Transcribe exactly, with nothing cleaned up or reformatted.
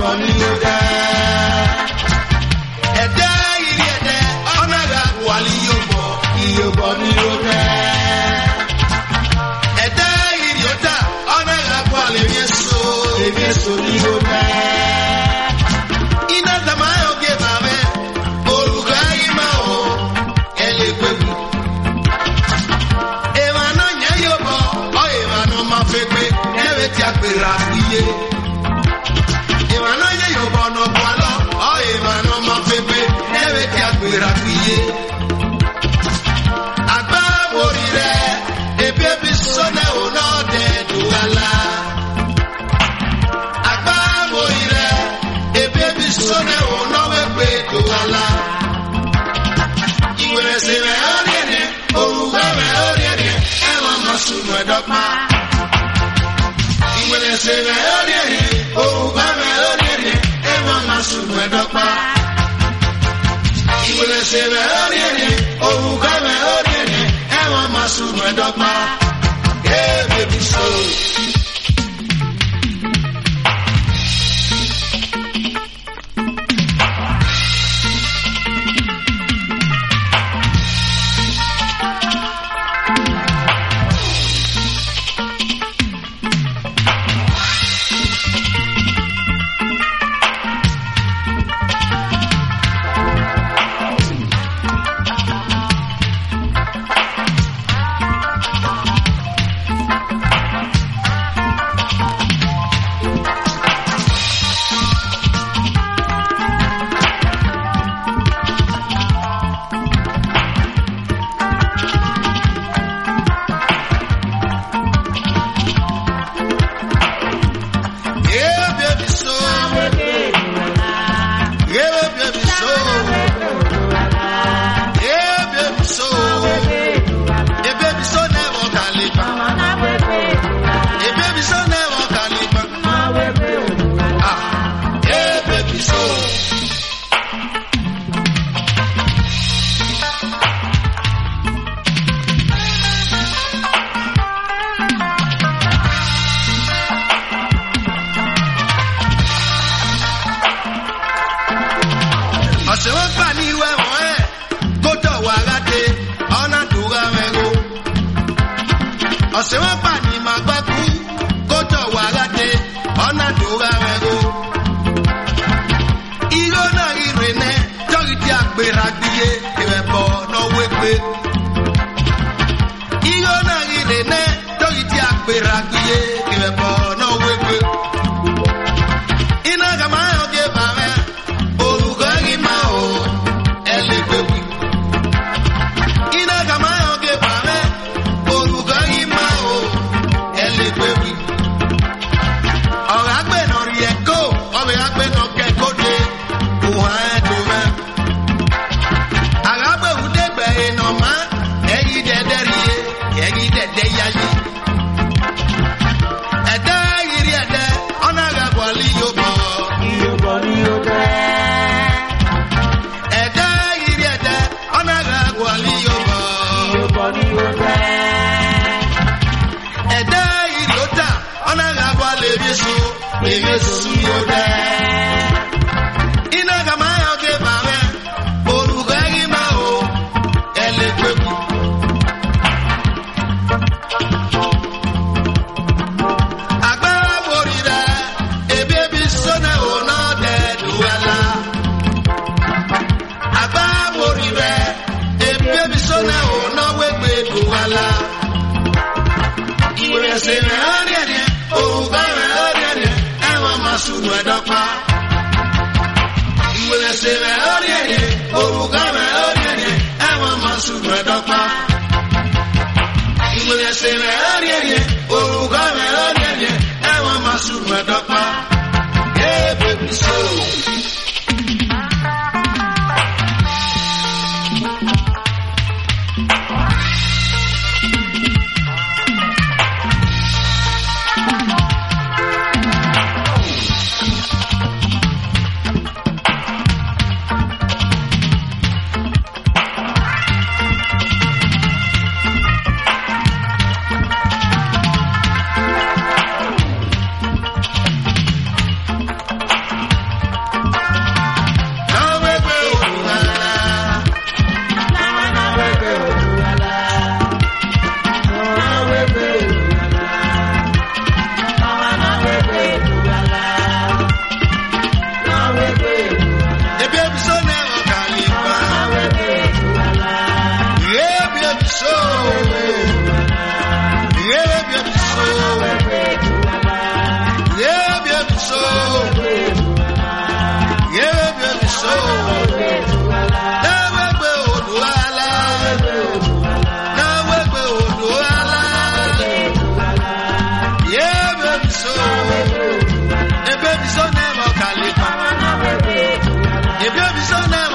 boni yoda. Ede iri ede onaga wali yobo yobo ni yoda. Ede iri yoda onaga wali yeso yeso ni yoda. Ina zamayo ge babe oruga ima o elegbebu. Ewa no nya yobo o ewa no mafegbe newe ti apera iye. Ewa no nya yobo no kwalo o ewa no mafegbe newe ti apera iye. Agba wori re ebi ebi so na o no de duala. Agba wori re ebi ebi so na o no we gbe duala. Iwere se re ori ni oruga re ori ni e wa masunu edokpa. Iwere se re ori ni oruga re ori ni e wa masunu edokpa. Iwere se re ori ni oruga re ori ni e wa masunu edokpa. Hey baby so. bisona